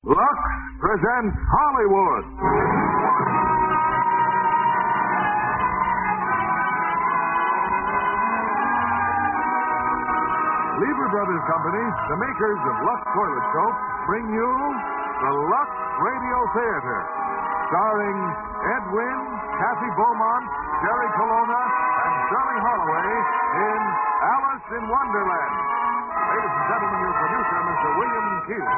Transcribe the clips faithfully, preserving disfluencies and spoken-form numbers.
Lux presents Hollywood. Lever Brothers Company, the makers of Lux Toilet Soap, bring you the Lux Radio Theater, starring Ed Wynn, Kathy Beaumont, Jerry Colonna, and Sterling Holloway in Alice in Wonderland. Ladies and gentlemen, your producer, Mister William Keeler.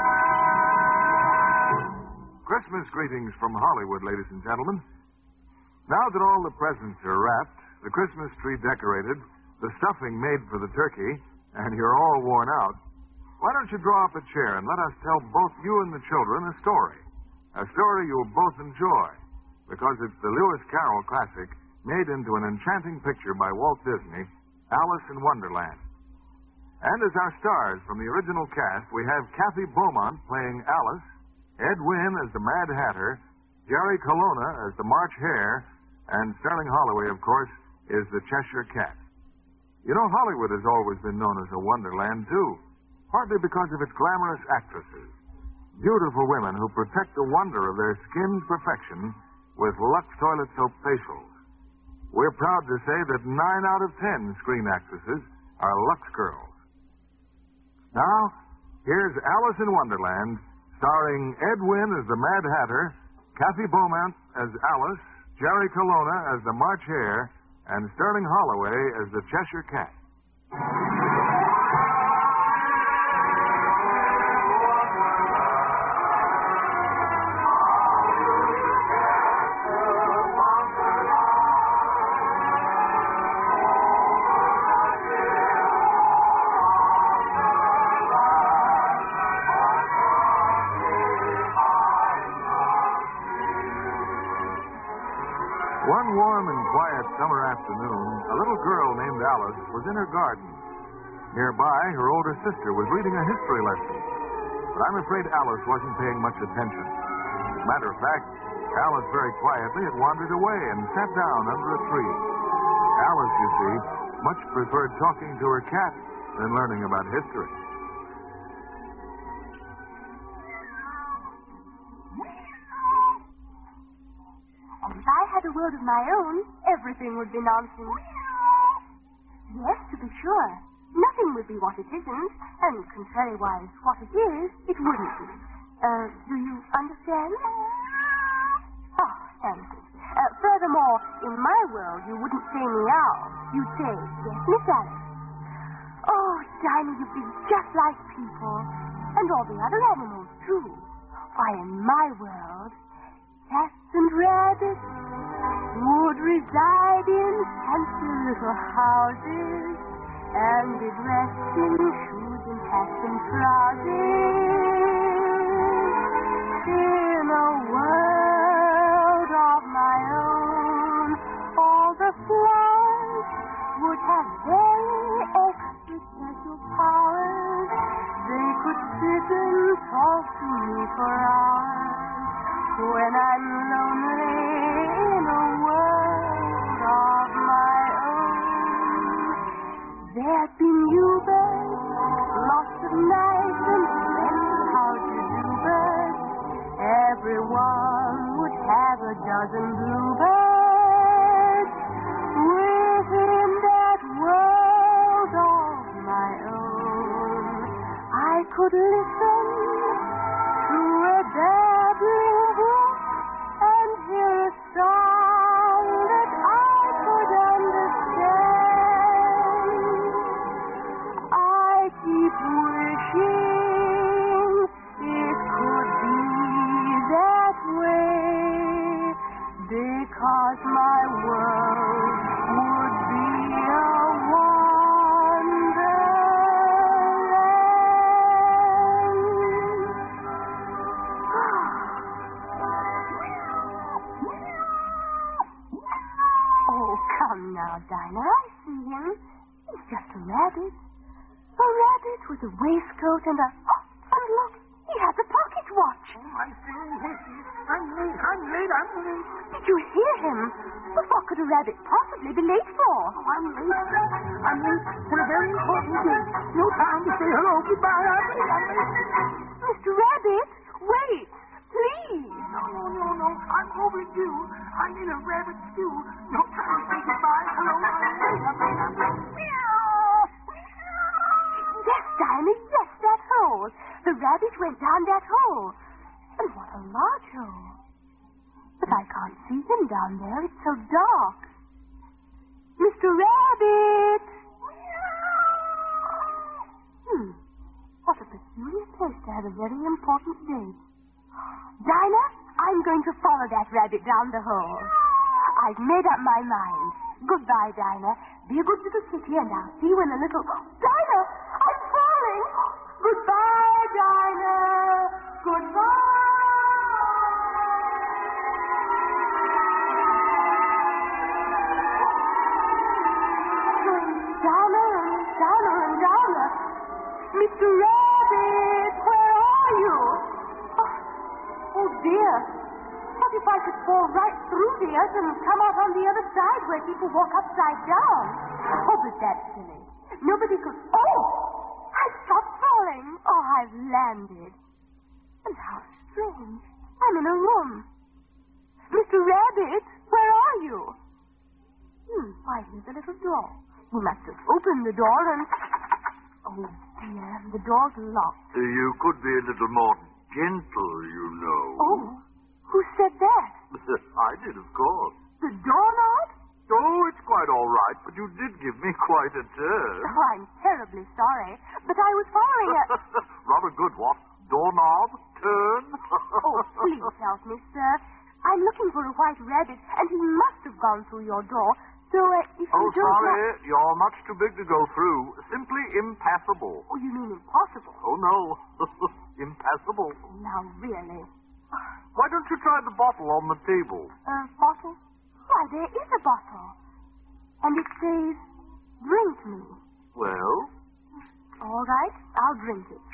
Christmas greetings from Hollywood, ladies and gentlemen. Now that all the presents are wrapped, the Christmas tree decorated, the stuffing made for the turkey, and you're all worn out, why don't you draw up a chair and let us tell both you and the children a story? A story you'll both enjoy, because it's the Lewis Carroll classic made into an enchanting picture by Walt Disney, Alice in Wonderland. And as our stars from the original cast, we have Kathy Beaumont playing Alice, Ed Wynn as the Mad Hatter, Jerry Colonna as the March Hare, and Sterling Holloway, of course, is the Cheshire Cat. You know, Hollywood has always been known as a wonderland, too, partly because of its glamorous actresses, beautiful women who protect the wonder of their skin's perfection with Lux Toilet Soap facials. We're proud to say that nine out of ten screen actresses are Lux girls. Now, here's Alice in Wonderland, starring Ed Wynn as the Mad Hatter, Kathy Beaumont as Alice, Jerry Colonna as the March Hare, and Sterling Holloway as the Cheshire Cat. One warm and quiet summer afternoon, a little girl named Alice was in her garden. Nearby, her older sister was reading a history lesson. But I'm afraid Alice wasn't paying much attention. As a matter of fact, Alice very quietly had wandered away and sat down under a tree. Alice, you see, much preferred talking to her cat than learning about history. If I had a world of my own, everything would be nonsense. Yes, to be sure. Nothing would be what it isn't, and contrariwise, what it is, it wouldn't be. Uh, do you understand? Oh, thank you. Uh, furthermore, in my world, you wouldn't say meow. You'd say, yes, Miss Alice. Oh, Dinah, you'd be just like people. And all the other animals, too. Why, in my world, cats and rabbits would reside in fancy little houses and be dressed in shoes and hats and trousers. In a world of my own, all the flowers would have very extra special powers. They could sit and talk to me for hours. When I'm lonely in a world of my own, there'd be new birds, lots of nice and plenty how-to-do birds. Everyone would have a dozen bluebirds. Within that world of my own, I could listen to a babbling brook and hear a song that I could understand. I keep wishing it could be that way, because my world would be a Now, Dinah, I see him. He's just a rabbit. A rabbit with a waistcoat and a... Oh, and look, he has a pocket watch. Oh, I'm late, I'm late, I'm late, I'm late. Did you hear him? But what could a rabbit possibly be late for? Oh, I'm late. I'm late for a very important day. No time to say hello, goodbye. I'm late, I'm late. Mister Rabbit, overdue. I need a rabbit stew. No time to say goodbye. Hello, I'm late. Yes, Dinah, yes, that hole. The rabbit went down that hole. And what a large hole. But I can't see him down there. It's so dark. Mister Rabbit! Hmm. What a peculiar place to have a very important date. Dinah, I'm going to follow that rabbit down the hole. I've made up my mind. Goodbye, Dinah. Be a good little kitty, and I'll see you in a little... Dinah! I'm falling! Goodbye, Dinah! Goodbye! Downer and downer and downer. Mister Rabbit, where are you? Oh, oh, dear. What if I could fall right through the earth and come out on the other side where people walk upside down? Oh, but that's silly. Nobody could... Oh! I've stopped falling. Oh, I've landed. And how strange. I'm in a room. Mister Rabbit, where are you? Hmm, why, here's a little door. He must have opened the door and... Oh, dear, the door's locked. Uh, you could be a little more gentle, you know. Oh, who said that? I did, of course. The doorknob? Oh, it's quite all right, but you did give me quite a turn. Oh, I'm terribly sorry, but I was following a... Rather good, what? Doorknob? Turn? Oh, please help me, sir. I'm looking for a white rabbit, and he must have gone through your door. So, uh, if you Oh, don't... sorry. Like... You're much too big to go through. Simply impassable. Oh, you mean impossible? Oh, no. Impassable. Now, really. Why don't you try the bottle on the table? A uh, bottle? Why, there is a bottle. And it says, drink me. Well? All right, I'll drink it.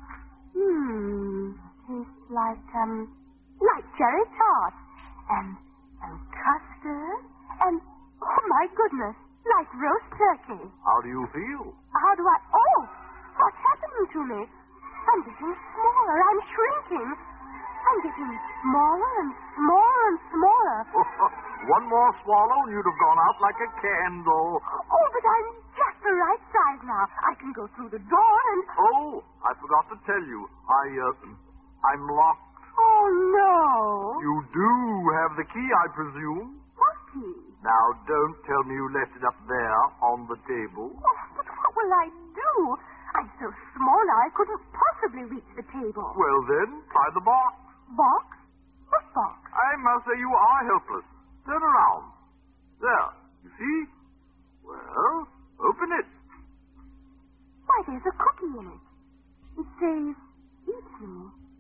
Hmm, tastes like, um, like cherry tart. And, and custard. And, oh, my goodness, like roast turkey. How do you feel? How do I... Oh, what's happening to me? I'm getting smaller. I'm shrinking. I'm getting smaller and smaller and smaller. One more swallow and you'd have gone out like a candle. Oh, but I'm just the right size now. I can go through the door and... Oh, I forgot to tell you. I, uh, I'm locked. Oh, no. You do have the key, I presume. What key? Now, don't tell me you left it up there on the table. Oh, but what will I do? I'm so small now I couldn't possibly reach the table. Well, then, try the box. Box? What box? I must say you are helpless. Turn around. There. You see? Well, open it. Why, there's a cookie in it. It says, eat me.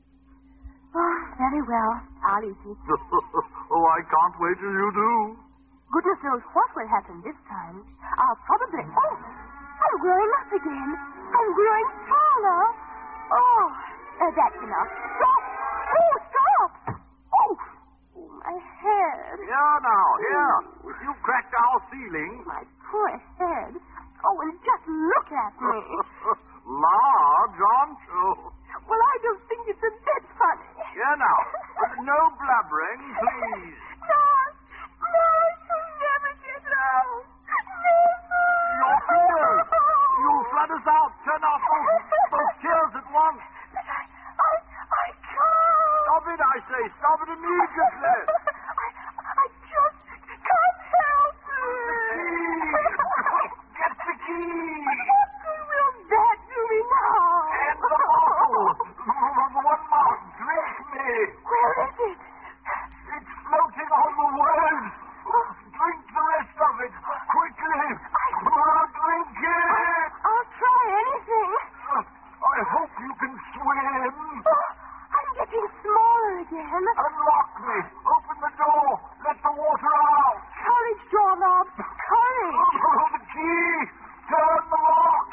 Oh, very well. I'll eat it. Oh, I can't wait till you do. Goodness knows what will happen this time. I'll probably... Oh, I'm growing up again. I'm growing taller. Oh, uh, that's enough. Stop! Oh, stop! Oh, oh my head. Here now, here. If you cracked our ceiling... My poor head. Oh, and just look at me. Large, aren't you? Well, I don't think it's a bit funny. Here now. No blubbering, please. No, no, I shall never get out. Never. Your tears. You'll flood us out. Turn off those, those tears at once. But I, I, I can't. Stop it, I say. Stop it immediately. I, I just can't help it. Get the key. What good will that do me now? And the bottle. One more. Drink me. Where is it? It's floating on the waves. Drink the rest of it. Quickly. Drink it. I'll try anything. I hope you can swim. Oh, I'm getting smaller again. Unlock me. Open the door. Let the water out. Courage, doorknob. Courage. The key. Turn the lock.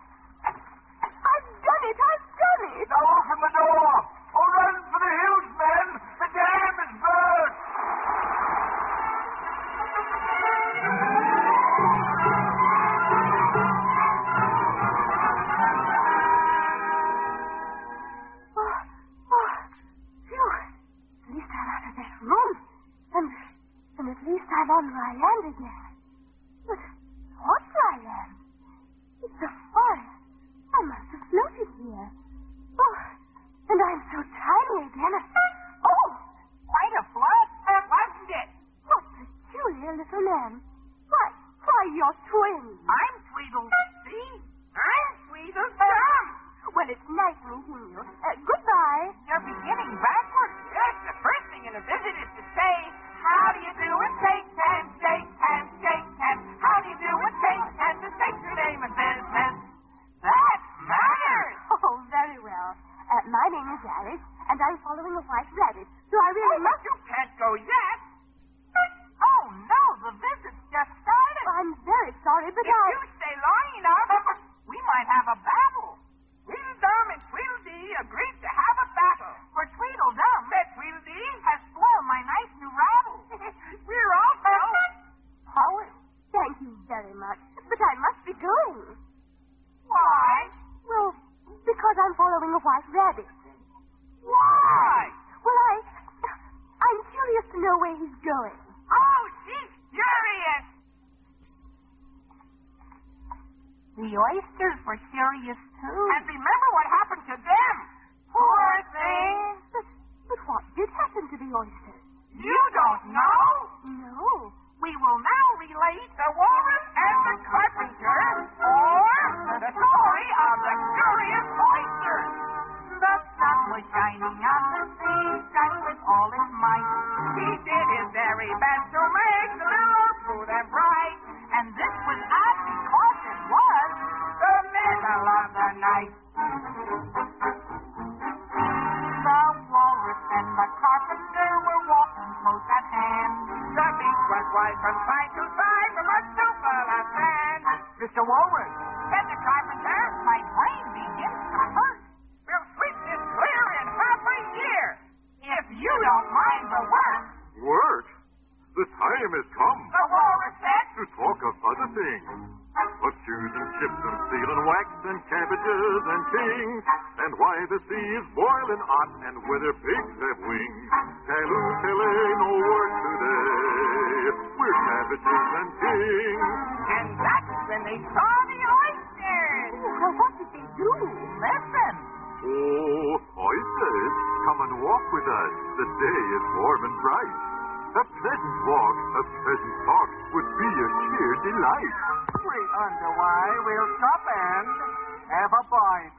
I've done it. I've done it. Now open the door. Oh, run for the hills, men. The dam is burst. Oh, oh, phew. At least I'm out of that I'm on dry land again. But what dry land? It's a forest. I must have floated here. Oh, and I'm so tiny again. Oh! Quite a float, wasn't it? What peculiar little man. Why, why, you're twins. I'm Tweedledee. I'm Tweedledum. Well, it's nice meeting you. Uh, goodbye. You're beginning backwards. Yes, the first thing in a visit is to say, how do you do and shake hands, shake hands, shake hands. How do you do and shake hands and state your name and business. That matters. Oh, very well. Uh, my name is Alice, and I'm following a white rabbit, so I really Oh, but must... you can't go yet. Oh, no, the visit's just started. Oh, I'm very sorry, but If I... you stay long enough, we might have a battle. Tweedledum and Tweedledee agreed to have a battle. For Tweedledum said Tweedledee has spoiled my nice new rattle. We're also poets. Thank you very much, but I must be going. Why? Well, because I'm following a white rabbit. Why? Well, I... I'm curious to know where he's going. Oh, she's furious. The oysters were curious, too. And remember what happened to them. Poor things. But, but what did happen to the oysters? You don't know? No. We will now relate the walrus and the carpenter, or the story of the curious oyster. The sun was shining on the sea, shining with all its might. He did his very best to make the lure smooth and bright. And this was odd because it was the middle of the night. The walrus and the carpenter were walking close at hand. The beach was wide from side to side from a soup full of sand. Mister Walrus. Said the carpenter, my brain begins to hurt. We'll sweep this clear in half a year. If you don't mind the work. Work? The time has come The walrus said, to talk of other things. Of shoes and chips and seal and wax and cabbages and kings, and why the sea is boiling hot and whether pigs have wings. Talloo, tally, no work today. We're cabbages and kings. and that's when they saw the oysters. Well, what did they do? Listen. Oh, oysters, come and walk with us. The day is warm and bright. A pleasant walk, a pleasant talk would be a sheer delight. We underway. We'll stop and have a bite.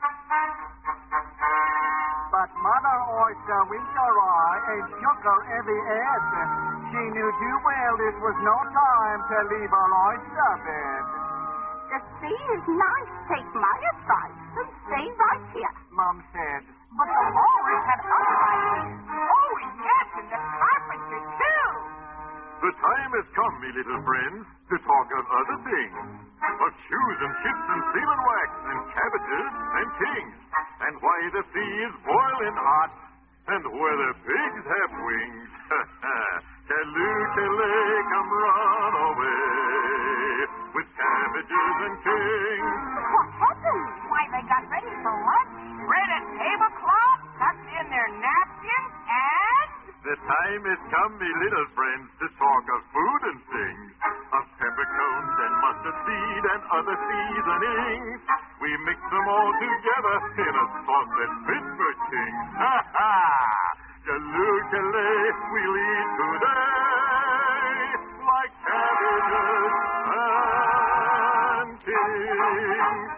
But Mother Oyster winked her eye and shook her heavy head. She knew too well this was no time to leave her oyster bed. The sea is nice. Take my advice and stay right here. Mom said. But the walrus had other ideas. Oh, yes, and the carpenter, too. The time has come, me little friends, to talk of other things. Of shoes and chips and seal and wax and cabbages and kings. And why the sea is boiling hot and whether pigs have wings. Talloo, tally, come run away with cabbages and kings. What happened? Why, they got ready for lunch, spread a tablecloth, tucked in their napkins, and... The time has come, me little friends, to talk of food and things. Of peppercorns and mustard seed and other seasonings. We mix them all together in a sauce that's fit for kings. Ha ha! Talloo, tally, we'll eat today like cabbages and kings.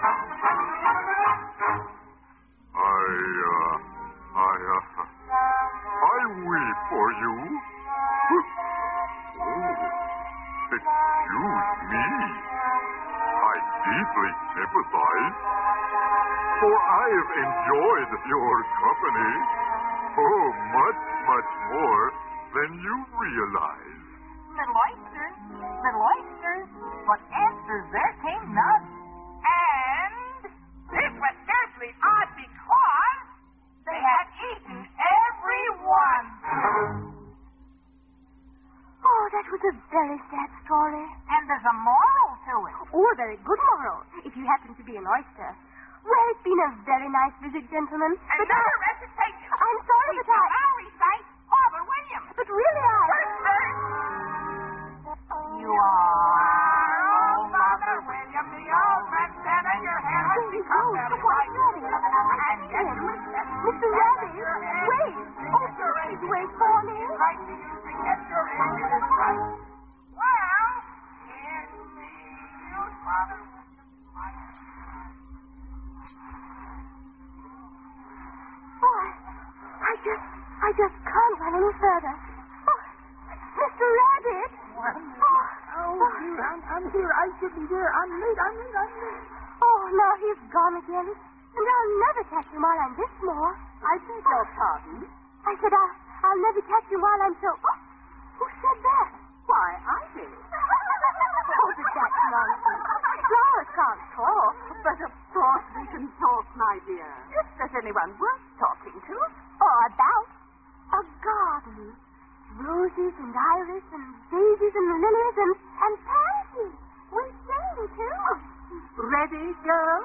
I, uh, I, uh, I weep for you. Oh, excuse me. I deeply sympathize, for I've enjoyed your company. Oh, much, much more than you realize. Little oysters, little oysters, but answers there came none. And this was scarcely odd because they had eaten every one. Oh, that was a very sad story. And there's a moral to it. Oh, a very good moral, if you happen to be an oyster. Well, it's been a very nice visit, gentlemen. But Another I... recitation. I'm sorry, We but I... shall now recite Father William. But really, I... First verse. I just can't run any further. Oh, Mister Rabbit! Well, Oh, oh, dear, I'm, I'm here. I should be there. I'm late. I'm late. I'm late. oh, now he's gone again. And I'll never catch him while I'm this small. I beg your pardon. I said I'll, I'll never catch him while I'm so... Oh, who said that? Why, I did. Oh, but that's nonsense. Flowers can't talk. But of course we can talk, my dear. If there's anyone worth talking to. Or about a garden. Roses and iris and daisies and lilies and, and pansies. We sing, too. Ready, girl?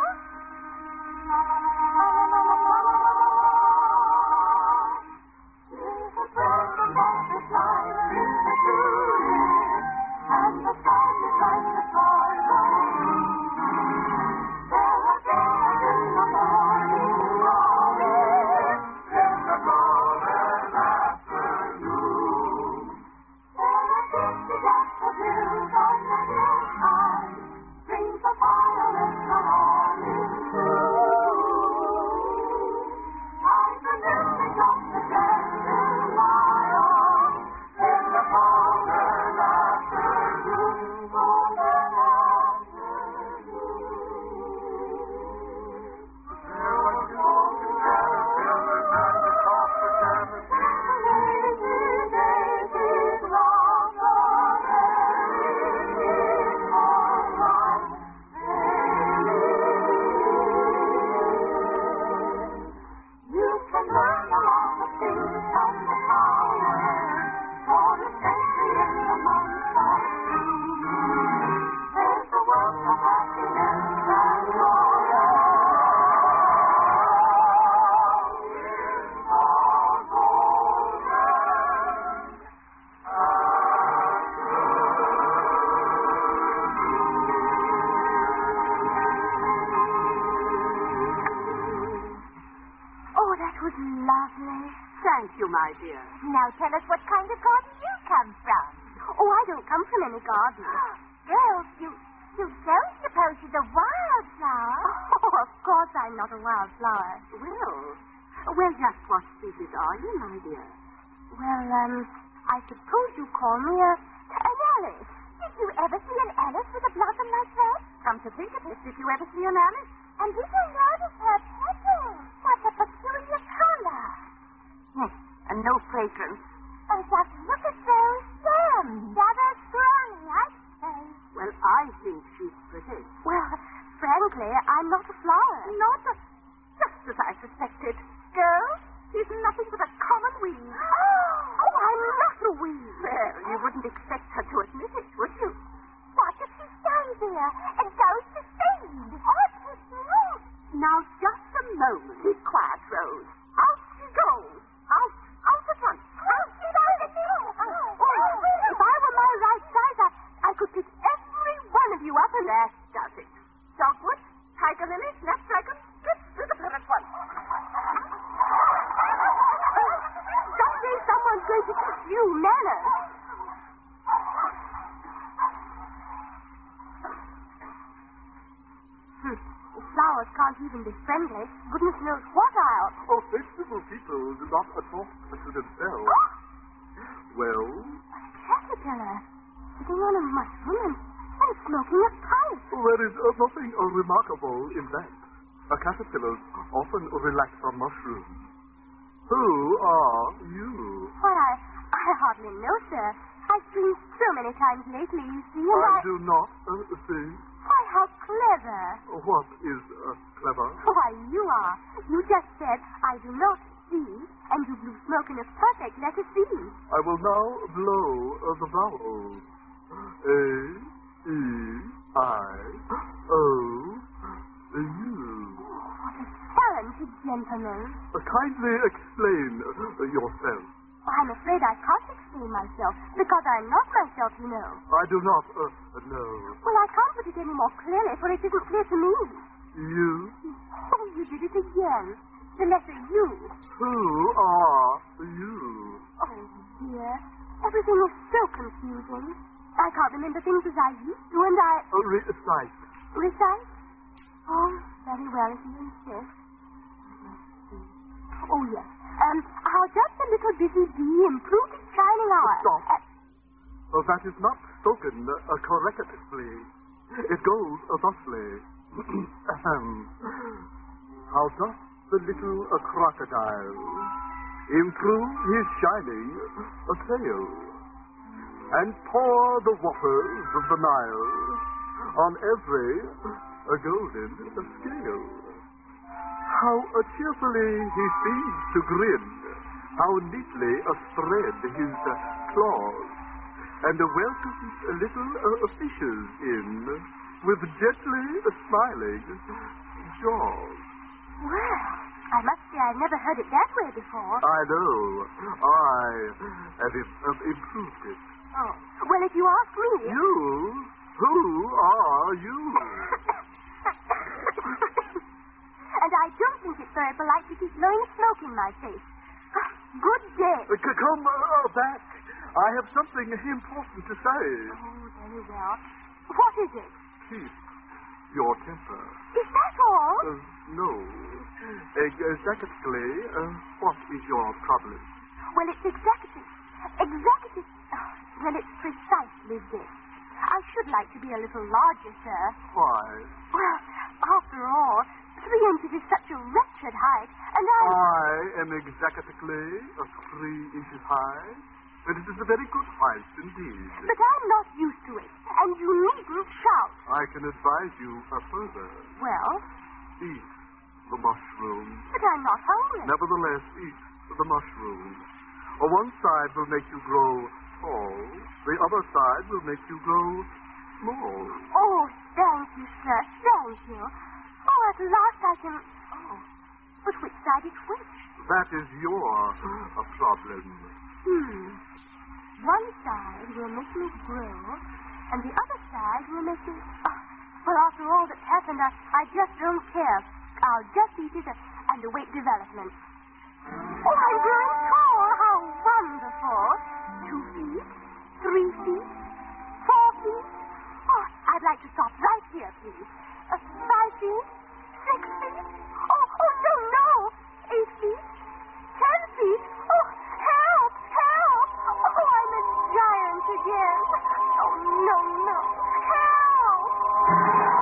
Thank you, my dear. Now tell us what kind of garden you come from. Oh, I don't come from any garden. Girls, you, you don't suppose she's a wildflower? Oh, of course I'm not a wildflower. Well, well, just what species are you, my dear? Well, um, I suppose you call me a, an Alice. Did you ever see an Alice with a blossom like that? Come to think of it, did you ever see an Alice? And did you notice her petals? What a peculiar color. Yes, and no fragrance. Oh, just look at those stems. Rather scrawny, I'd say. Well, I think she's pretty. Well, frankly, I'm not a flower. Not a... Just as I suspected. Girl, she's nothing but a common weed. Oh, I'm not a weed. Well, you wouldn't expect her to admit it, would you? What if she stands there and goes to seed? What is this? Now, just a moment. Be quiet, Rose. Out she goes. Out, out at once. Out she goes again. Oh, if I were my right size, I, I could pick every one of you up and... That does it. Dogwood, tiger lily, snapdragon, get rid of her at once. Someday someone's going to teach you manners. Hmm. If flowers can't even be friendly, goodness knows what I'll... Oh, sensible people do not talk to themselves. Well? A caterpillar sitting on a mushroom and, and smoking a pipe. There is uh, nothing uh, remarkable in that. Uh, caterpillars often relax on mushrooms. Who are you? Why, I, I hardly know, sir. I've seen so many times lately, you see, and I I... do not uh, see. Why, how clever. What is uh, clever? Why, you are. You just said, I do not see, and you blew smoke in a perfect letter C. I will now blow uh, the vowels. A, E, I, O, U. What a talented gentleman. Uh, kindly explain uh, yourself. I'm afraid I can't explain myself, because I'm not myself, you know. I do not uh, know. Well, I can't put it any more clearly, for it isn't clear to me. You? Oh, you did it again. The letter U. Who are you? Oh, dear. Everything is so confusing. I can't remember things as I used to, and I... Uh, recite. Recite? Oh, very well, if you insist. Oh, yes. Um, how You're just a little busy bee improved its shining hour. Stop. Uh, Uh, that is not spoken uh, correctly. It goes uh, thusly. Ahem. How doth the little uh, crocodile improve his shining uh, tail and pour the waters of the Nile on every uh, golden uh, scale? How uh, cheerfully he seems to grin, how neatly uh, spread his uh, claws, and uh, welcomes uh, little uh, fishes in with gently uh, smiling jaws. well, I must say I've never heard it that way before. I know. I have im- have improved it. Oh. Well, if you ask me... You? Who are you? And I don't think it's very polite to keep blowing smoke in my face. Good day. Uh, c- come uh, back. I have something important to say. Oh, very well. What is it? Keep your temper. Is that all? Uh, no. Ex- Exactly, uh, what is your problem? Well, it's executive. Executive. Oh, well, it's precisely this. I should like to be a little larger, sir. Why? Well, after all, three inches is such a wretched height, and I... I am exactly uh, three inches high, and it is a very good height indeed. But I'm not used to it, and you needn't shout. I can advise you uh, further. Well, Eat the mushroom. but I'm not hungry. Nevertheless, eat the mushroom. On one side will make you grow tall, the other side will make you grow small. Oh, thank you, sir. Thank you. Oh, at last I can... Oh, but which side is which? That is your uh, problem. Hmm. One side will make me grow, and the other side will make me... Oh, well, after all that's happened, I, I just don't care. I'll just eat it and await development. Oh, I'm growing tall. How wonderful. Two feet, three feet, four feet. Oh, I'd like to stop right here, please. Uh, five feet, six feet. Oh, oh, no, no. Eight feet, ten feet. Oh, help, help. Oh, I'm a giant again. Oh, no, no. Help.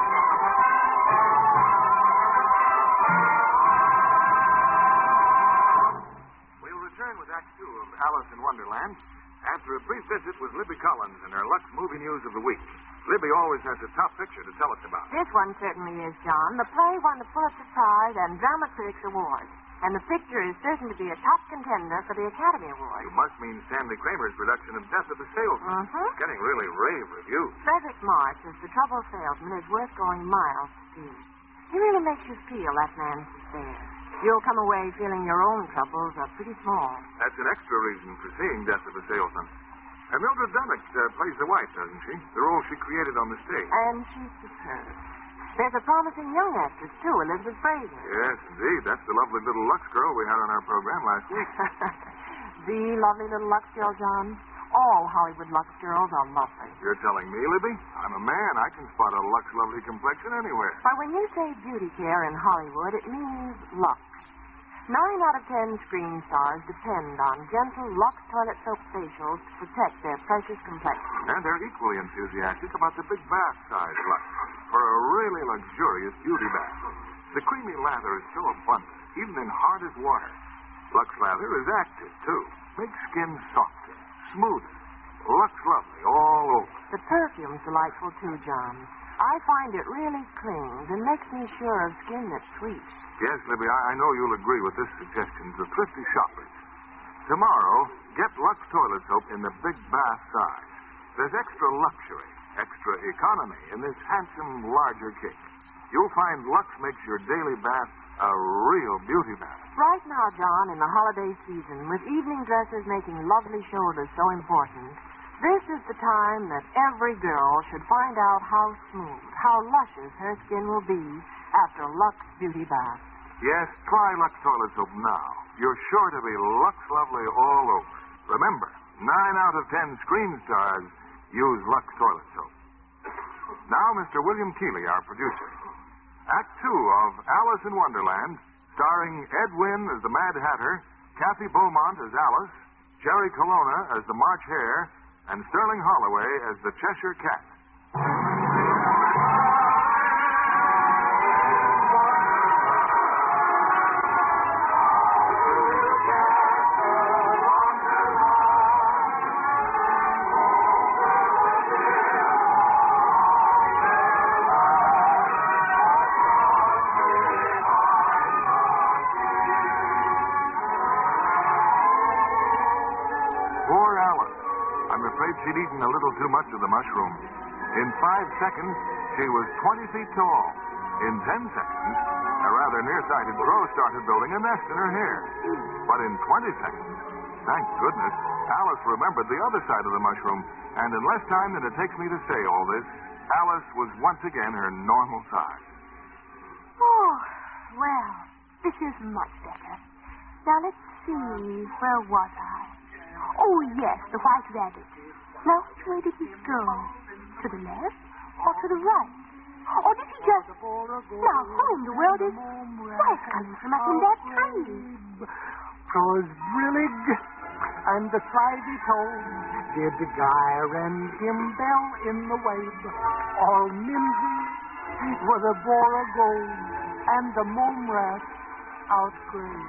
We'll return with Act Two of Alice in Wonderland after a brief visit with Libby Collins and her Lux Movie News of the Week. Libby always has a top picture to tell us about. This one certainly is, John. The play won the Pulitzer Prize and Drama Critics Award. And the picture is certain to be a top contender for the Academy Award. You must mean Stanley Kramer's production of Death of the Salesman. Mm-hmm. It's getting really rave reviews. Frederick March as the troubled salesman is worth going miles to see. He really makes you feel that man's despair. You'll come away feeling your own troubles are pretty small. That's an extra reason for seeing Death of the Salesman. And Mildred Dunnock uh, plays the wife, doesn't she? The role she created on the stage. And she's superb. There's a promising young actress, too, Elizabeth Fraser. Yes, indeed. That's the lovely little Lux girl we had on our program last week. The lovely little Lux girl, John. All Hollywood Lux girls are lovely. You're telling me, Libby? I'm a man. I can spot a Lux lovely complexion anywhere. Why, when you say beauty care in Hollywood, it means Lux. Nine out of ten screen stars depend on gentle Lux toilet soap facials to protect their precious complexion. And they're equally enthusiastic about the big bath size Lux for a really luxurious beauty bath. The creamy lather is so abundant, even in hard as water. Lux lather is active, too. Makes skin softer, smoother. Lux lovely all over. The perfume's delightful, too, John. I find it really clings and makes me sure of skin that's sweet. Yes, Libby, I, I know you'll agree with this suggestion to thrifty shoppers. Tomorrow, get Lux toilet soap in the big bath size. There's extra luxury, extra economy in this handsome, larger cake. You'll find Lux makes your daily bath a real beauty bath. Right now, John, in the holiday season, with evening dresses making lovely shoulders so important, this is the time that every girl should find out how smooth, how luscious her skin will be after Lux Beauty Bath. Yes, try Lux toilet soap now. You're sure to be Lux lovely all over. Remember, nine out of ten screen stars use Lux toilet soap. Now, Mister William Keeley, our producer. Act two of Alice in Wonderland, starring Ed Wynn as the Mad Hatter, Kathy Beaumont as Alice, Jerry Colonna as the March Hare, and Sterling Holloway as the Cheshire Cat. Poor Alice. I'm afraid she'd eaten a little too much of the mushroom. In five seconds, she was twenty feet tall. In ten seconds, a rather nearsighted crow started building a nest in her hair. But in twenty seconds, thank goodness, Alice remembered the other side of the mushroom, and in less time than it takes me to say all this, Alice was once again her normal size. Oh, well, this is much better. Now, let's see. Where was I? Oh, yes, the white rabbit. Now, which way did he go? To the left or to the right? Or did he just... Now, who in the world is... Why, it's coming from up in that tree. 'Twas Brillig and the slithy toad did gyre and gimble in the wave. All mimsy were the borogold and the mome rat outgrave.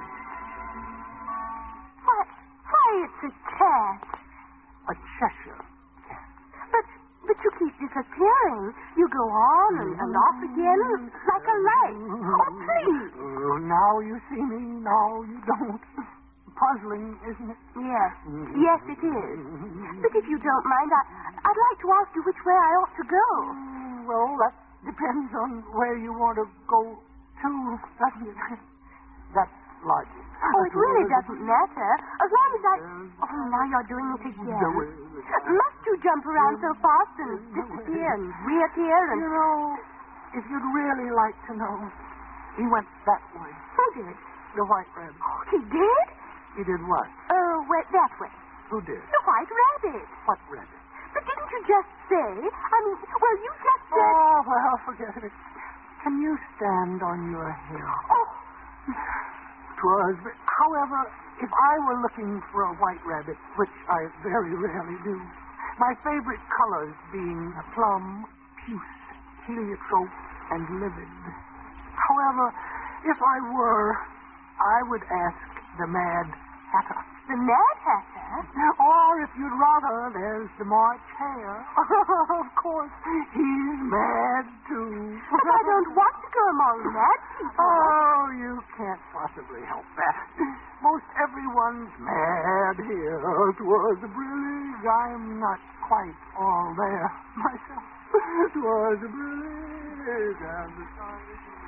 What? Why, it's a cat. A Cheshire cat. But, but you keep disappearing. You go on and, and off again like a light. Oh, please. Oh, now you see me, now you don't. Puzzling, isn't it? Yes. Yes, it is. But if you don't mind, I, I'd like to ask you which way I ought to go. Well, that depends on where you want to go to, doesn't it? That's logic. Oh, it really doesn't matter. As long as I... Oh, now you're doing it again. Must you jump around so fast and disappear and reappear and... You know, if you'd really like to know, he went that way. Who did? The white rabbit. Oh, he did? He did what? Oh, went that way. Who did? The white rabbit. What rabbit? But didn't you just say... I mean, well, you just said... Oh, well, forget it. Can you stand on your head? Oh... 'Twas, however, if I were looking for a white rabbit, which I very rarely do, my favorite colors being plum, puce, heliotrope, and livid. However, if I were, I would ask the Mad Hatter. The Mad Hatter? Or, if you'd rather, there's the March Hare. Of course, he's mad, too. But I don't want to go among mad people. Oh, you can't possibly help that. Most everyone's mad here. 'Twas brillig. I'm not quite all there myself. 'Twas brillig and the sun.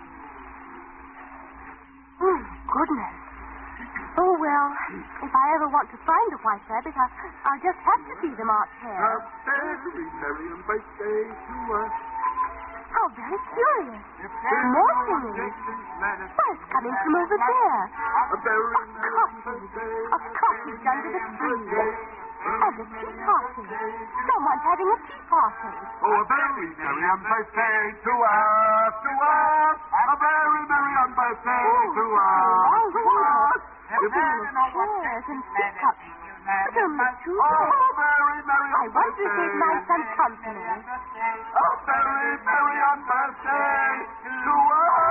Oh, goodness. Oh, well, if I ever want to find a white rabbit, I, I'll just have to see the March Hare. A very merry birthday to us. How very curious. More singing. Why, it's coming from over there. A very A cottage. A cottage under the tree. And a tea party. Someone's having a tea party. Oh, a very merry birthday to us, to us. A very merry birthday to us, to us. The chairs and teacups. But only two. Oh, very merry I wonder if they'd mind some company. A very merry birthday to us.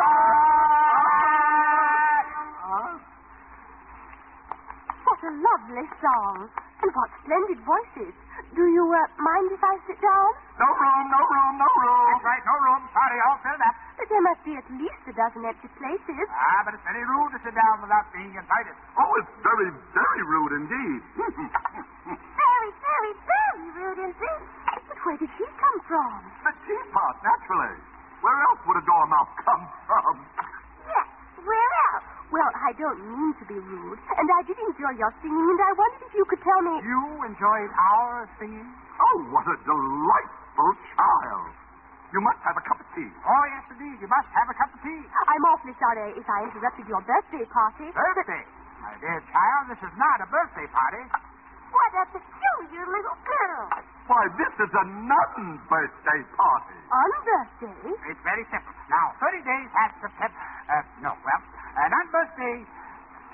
What a lovely song. And what splendid voices. Do you uh, mind if I sit down? No room, no room, no room. That's right, no room. Sorry, all filled up. But there must be at least a dozen empty places. Ah, but it's very rude to sit down without being invited. Oh, it's very, very rude indeed. Very, very, very rude indeed. But where did he come from? The teapot, naturally. Where else would a dormouse come from? Yes, where else? Well, I don't mean to be rude, and I did enjoy your singing, and I wondered if you could tell me... You enjoyed our singing? Oh, what a delightful child. You must have a cup of tea. Oh, yes, indeed. You must have a cup of tea. I'm awfully sorry if I interrupted your birthday party. Birthday? My dear child, this is not a birthday party. What a peculiar little girl. Why, this is a nun's birthday party. On birthday? It's very simple. Now, thirty days past September. Uh, no, well, uh, not birthday.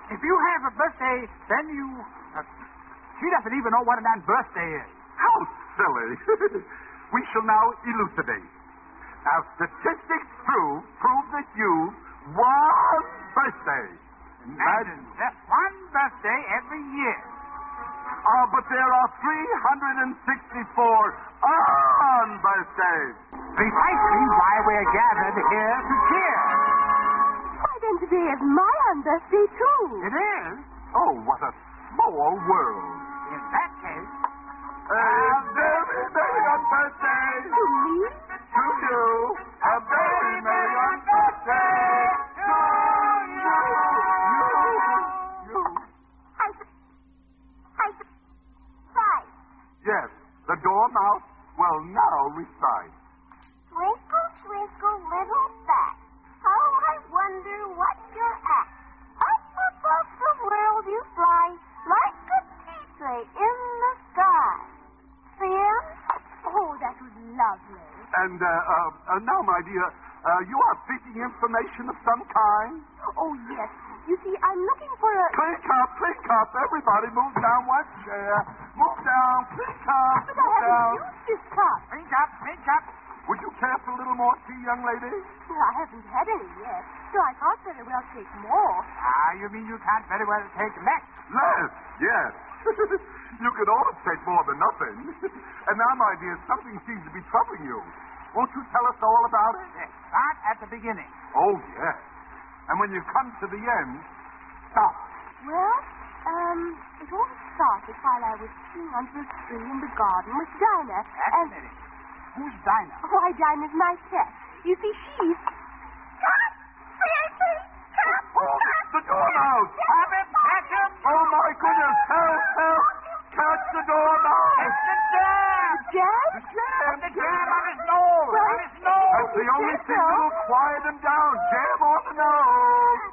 If you have a birthday, then you... Uh, she doesn't even know what a man's birthday is. How silly. We shall now elucidate. Now, statistics prove, prove that you've one birthday. Imagine, just one birthday every year. Ah, but there are three hundred sixty-four on-birthdays. Precisely why we're gathered here to cheer. Why, then today is my birthday, too. It is? Oh, what a small world. In that case... A very merry birthday To me? to you. A very merry birthday to you. You. I... I... Five. Yes, the dormouse will now recite. Twinkle, twinkle, little bat, how I wonder what you're at. Up above the world you fly, like a tea tray in the sky. Sam? Oh, that was lovely. And uh, uh, uh, now, my dear, uh, you are seeking information of some kind? Oh, yes. You see, I'm looking for a... Click up, click up. Everybody move down one chair. Move down, click up, But I move haven't down. used this cup. Drink up, drink up. Would you care for a little more tea, young lady? Well, I haven't had any yet, so I can't very well take more. Ah, you mean you can't very well take less? Less, yes. You can always take more than nothing. And now, my dear, something seems to be troubling you. Won't you tell us all about it? Yes, start at the beginning. Oh, yes. And when you come to the end, stop. Well, um, it all started while I was sitting under a tree in the garden with Dinah. That's and... a minute. Who's Dinah? Why, Dinah's my pet. You see, she's... The dormouse! Have him, catch him! Oh, my goodness! Help, help! Catch the dormouse! It's the jam! Jam? The jam! The jam on his nose! Well, On his nose! That's the only Yes, thing sir. that'll quiet him down. Jam on the nose.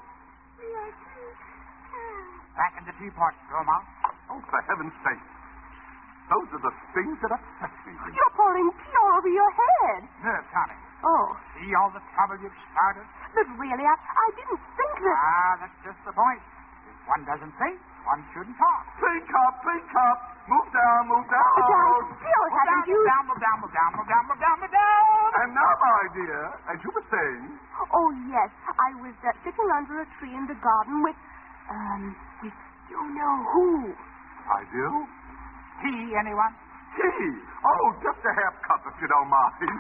Back in the teapot, Dormouse. Oh, for heaven's sake. Those are the things that upset me. You're pouring tea all over your head. Nerve tonic. Oh, See all the trouble you've started? but really, I, I didn't think that... Ah, that's just the point. If one doesn't think, one shouldn't talk. Think up, think up. Move down, move But I down. still Move down, haven't move used... down, move down, move down, move down, move down, move down. And now, my dear, as you were saying, Oh, yes. I was uh, sitting under a tree in the garden with... Um, with you know who. I do. Tea, anyone? Tea. Oh, just a half cup, if you don't mind.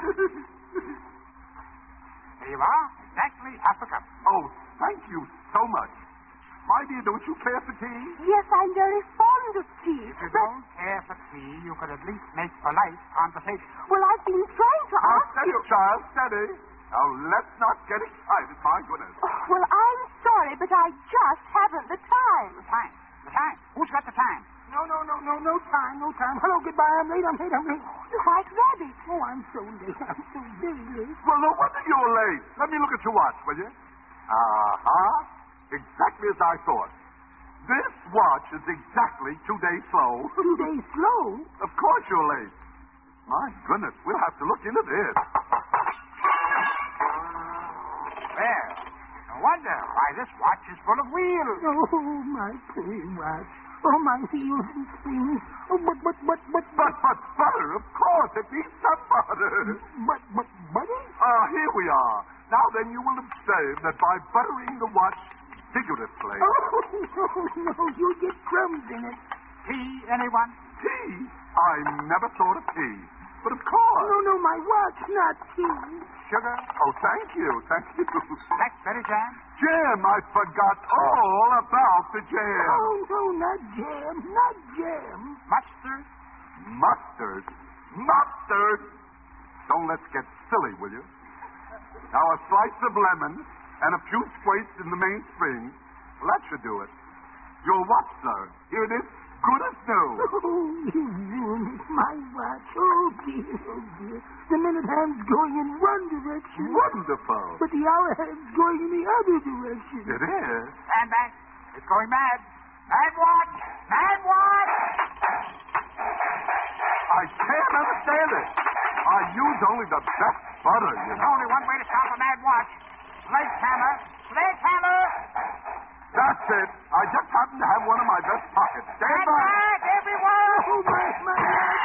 There you are. Exactly half a cup. Oh, thank you so much. My dear, don't you care for tea? Yes, I'm very fond of tea. If you But, don't care for tea, you could at least make polite conversation. well, I've been trying to Now, ask steady, you... child, steady. Now, let's not get excited, my goodness. Oh, well, I'm sorry, but I just haven't the time. The time. The time. Who's got the time? No, no, no, no, no time, no time. Hello, goodbye. I'm late, I'm late, I'm late. The White Rabbit. Oh, I'm so late. I'm so very late. Well, no wonder you're late. Let me look at your watch, will you? Uh-huh. Exactly as I thought. This watch is exactly two days slow. Two days slow? Of course you're late. My goodness, we'll have to look into this. Well, no wonder why this watch is full of wheels. Oh, my pretty watch. Oh, my heels and springs. Oh, but, but, but, but, But, but, butter, of course, it needs some butter. but, but, butter? Ah, here we are. Now then, you will observe that by buttering the watch vigorously... Oh, no, no, you'll get crumbs in it. Tea, anyone? Tea? I never thought of tea. But of course. No, no, my watch, not tea. Sugar? Oh, thank you, thank you. Blackberry jam? Jam, I forgot all about the jam. Oh, no, not jam, not jam. Mustard? Mustard. Mustard! Don't let's get silly, will you? Now, a slice of lemon and a few squirts in the mainspring. Well, that should do it. Your watch, sir. Here it is. Good as new. Oh, you ruined my watch. Oh, dear, oh, dear. The minute hand's going in one direction. Wonderful. But the hour hand's going in the other direction. It is. Stand back. It's going mad. Mad watch! Mad watch! I can't understand it. I use only the best butter, you There's know. only one way to stop a mad watch. Sledgehammer! Sledgehammer! That's it. I just happen to have one in my vest pocket. Stand Stand by. back, everyone! Oh, my, my,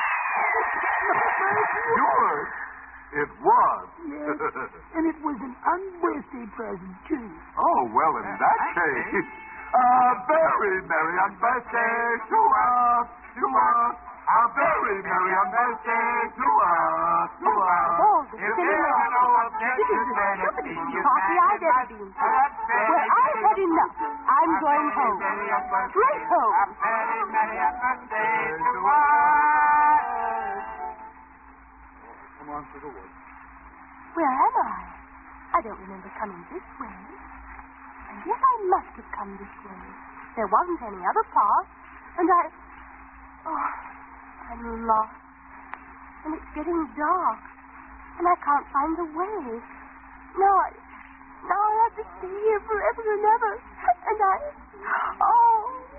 Yours. It was. yes. And it was an unbirthday present, too. Oh, well, in that case, a very merry unbirthday to us, to us. A very merry unbirthday to us, to us. Oh, the If silly there man. are no This is objections, the then it stupidest seems party I've ever been to. Well, I've had enough. I'm going home. Straight home. A very merry unbirthday to us. Come on to the woods. Where am I? I don't remember coming this way. And yet I must have come this way. There wasn't any other path. And I... Oh, I'm lost. And it's getting dark. And I can't find the way. Now I... Now I have to stay here forever and ever. And I... Oh...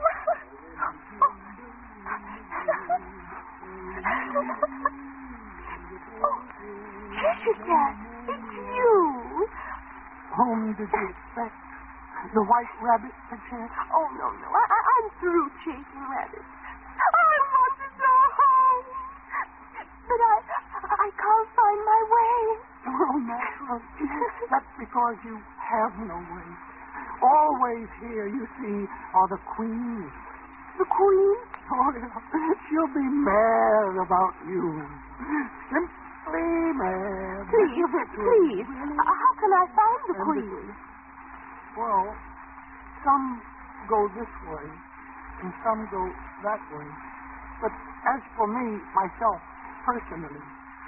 Oh, Cheshire Cat, it's you. Whom did you expect? The white rabbit, perchance? Oh, no, no. I, I, I'm through chasing rabbits. I want to go home. But I, I can't find my way. Oh, natural. That's because you have no way. Always here, you see, are the queens. The queen? Oh, yeah. She'll be mad about you. Simply mad. Please, please. Uh, how can I find the queen? Well, some go this way, and some go that way. But as for me, myself, personally,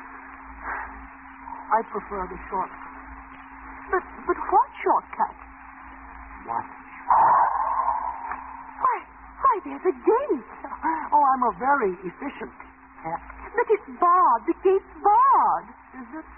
I prefer the shortcut. But, but what shortcut? What? Why, why, there's a gate. Oh, I'm a very efficient cat. But it's barred. The gate's barred. Is it?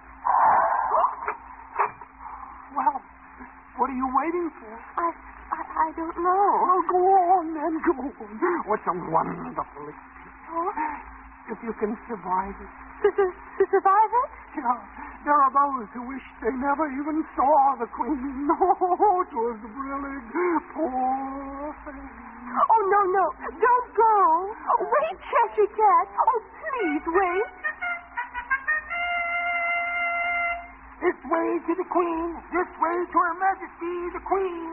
Well, what are you waiting for? I, I, I don't know. Oh, go on, then, go on. What's a wonderful experience. Oh, If you can survive it. to, to, to survive it? Yeah, there are those who wish they never even saw the queen. Oh, it was really poor thing. Oh, no, no. Don't go. Oh, wait, Cheshire Cat. Oh, please, wait. This way to the queen. This way to Her Majesty the Queen.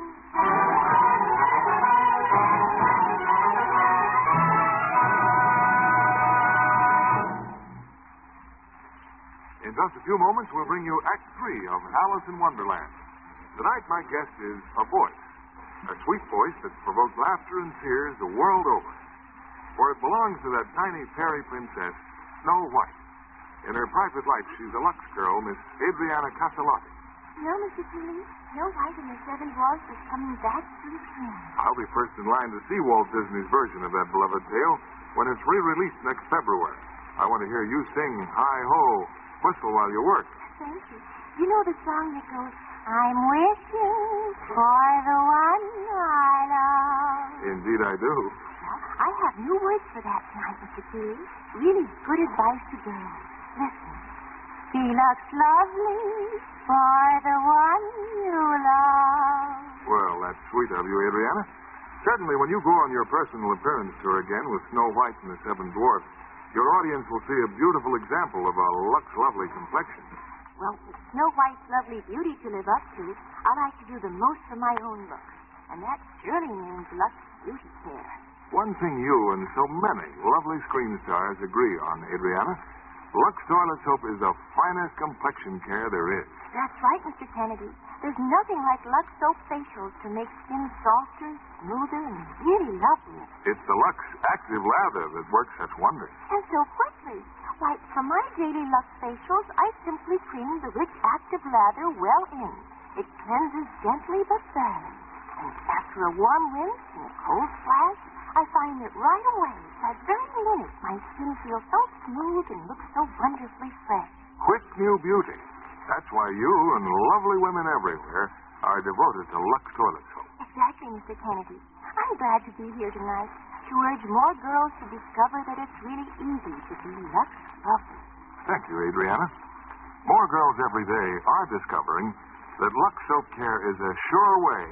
In just a few moments, we'll bring you Act Three of Alice in Wonderland. Tonight, my guest is a voice. A sweet voice that provokes laughter and tears the world over. For it belongs to that tiny fairy princess, Snow White. In her private life, she's a Lux girl, Miss Adriana Castellotti. No, Mister Keeley. Snow White and the Seven Dwarfs is coming back to the king. I'll be first in line to see Walt Disney's version of that beloved tale when it's re-released next February. I want to hear you sing Hi-Ho, whistle while you work. Thank you. You know the song that goes, I'm wishing for the one I love. Indeed I do. Well, I have new words for that tonight, Mister Keeley. Really good advice to girls. Listen. He looks lovely for the one you love. Well, that's sweet of you, Adriana. Certainly, when you go on your personal appearance tour again with Snow White and the Seven Dwarfs, your audience will see a beautiful example of a Lux lovely complexion. Well, with Snow White's lovely beauty to live up to, I like to do the most for my own looks. And that surely means Lux Beauty Care. One thing you and so many lovely screen stars agree on, Adriana, Lux Toilet Soap is the finest complexion care there is. That's right, Mister Kennedy. There's nothing like Lux Soap facials to make skin softer, smoother, and really lovely. It's the Lux Active Lather that works such wonders. And so quickly. Why, for my daily Lux facials, I simply cream the rich active lather well in. It cleanses gently but thoroughly. And after a warm rinse and a cold splash, I find that right away, that very minute, my skin feels so smooth and looks so wonderfully fresh. Quick new beauty. That's why you and lovely women everywhere are devoted to Lux Toilet Soap. Exactly, Mister Kennedy. I'm glad to be here tonight to urge more girls to discover that it's really easy to be Lux lovely. Thank you, Adriana. More girls every day are discovering that Lux Soap Care is a sure way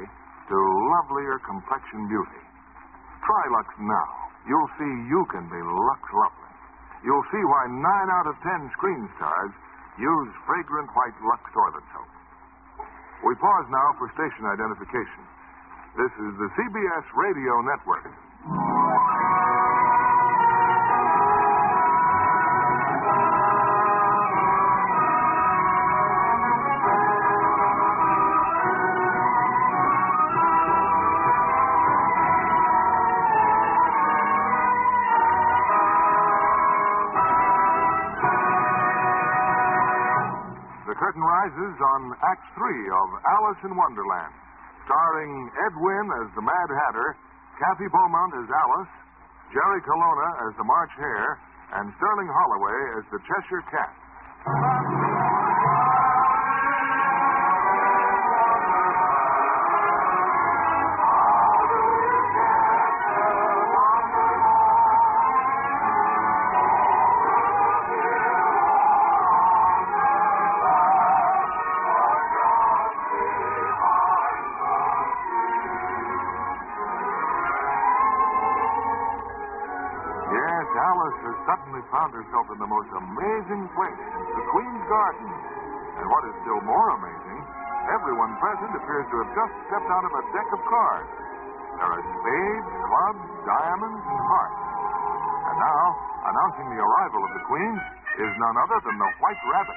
to lovelier complexion beauty. Try Lux now. You'll see you can be Lux Lovely. You'll see why nine out of ten screen stars use fragrant white Lux toilet soap. We pause now for station identification. This is the C B S Radio Network. The curtain rises on Act Three of Alice in Wonderland, starring Ed Wynn as the Mad Hatter, Kathy Beaumont as Alice, Jerry Colonna as the March Hare, and Sterling Holloway as the Cheshire Cat. Alice has suddenly found herself in the most amazing place, the Queen's Garden. And what is still more amazing, everyone present appears to have just stepped out of a deck of cards. There are spades, clubs, diamonds, and hearts. And now, announcing the arrival of the Queen, is none other than the White Rabbit.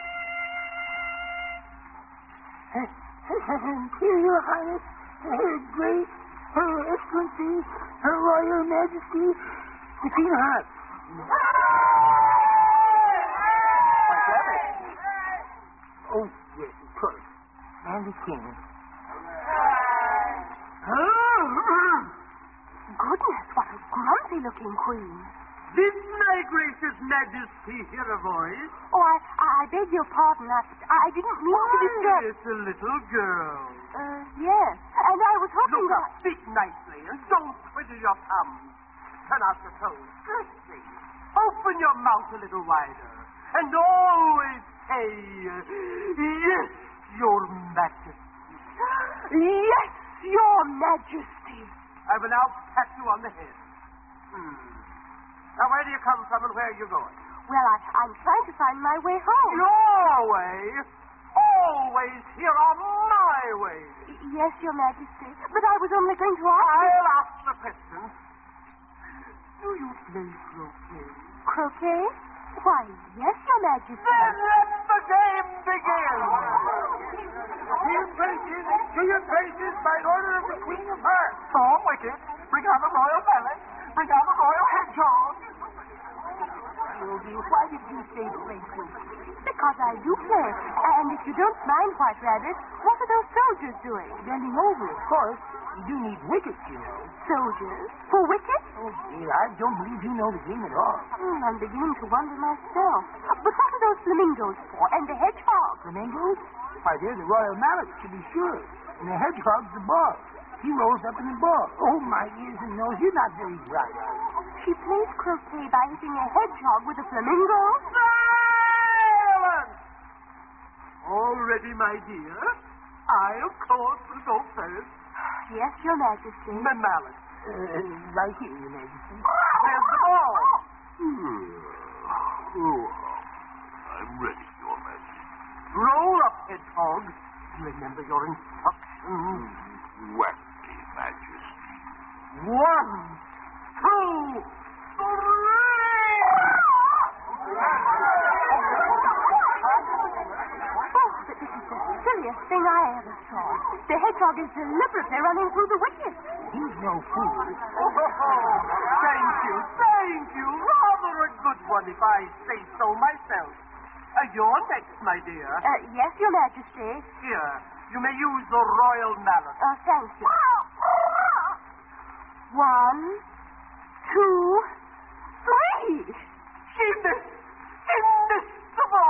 Imperial Highness, Her Grace, Her Excellency, Her Royal Majesty, the Queen of Hearts. White Rabbit. Oh, yes, of course. Andy King. Goodness, what a grumpy-looking queen. Did my gracious Majesty hear a voice? Oh, I, I beg your pardon. I, I didn't mean to disturb. It's a little girl. Uh, yes. And I was hoping Look that... up, speak nicely, and don't twiddle your thumbs. Turn out your toes. Curtsy. Open your mouth a little wider. And always say, yes, Your Majesty. Yes, Your Majesty. I will now pat you on the head. Hmm. Now, where do you come from and where are you going? Well, I, I'm trying to find my way home. Your way? Always here on my way. Yes, Your Majesty. But I was only going to ask you... I'll ask the question. Do you play croquet? Croquet? Why, yes, Your Majesty. Then let the game begin. To your places, to your places, by order of the Queen of Hearts. Storm Wicket. Bring out the royal mallet. Bring out the royal hedgehog. Sylvia, why did you say to play croquet? Because I do play. And if you don't mind, White Rabbit, what are those soldiers doing? Bending over, of course. You do need wickets, you know. Soldiers? For wickets? Oh, dear, I don't believe you know the game at all. Hmm, I'm beginning to wonder myself. But what are those flamingos for? And the hedgehog? Flamingos? Why, they're the royal mallets, to be sure. And the hedgehog's the ball. He rolls up in the ball. Oh, my ears and nose, you're not very bright, are you? She plays croquet by hitting a hedgehog with a flamingo? Silence! All ready, my dear? I, of course, will go first. Yes, Your Majesty. The mallet. Uh, right here, Your Majesty. There's the ball. Oh, I'm ready, Your Majesty. Roll up, hedgehog. Remember your instructions. Whack me, Majesty. One, two, three. Oh, but this is the silliest thing I ever saw. The hedgehog is deliberately running through the wicket. He's no fool. Oh, thank you, thank you. Rather a good one, if I say so myself. Uh, you're next, my dear. Uh, yes, Your Majesty. Here, you may use the royal mallet. Oh, thank you. One, two, three. She missed. She missed the ball.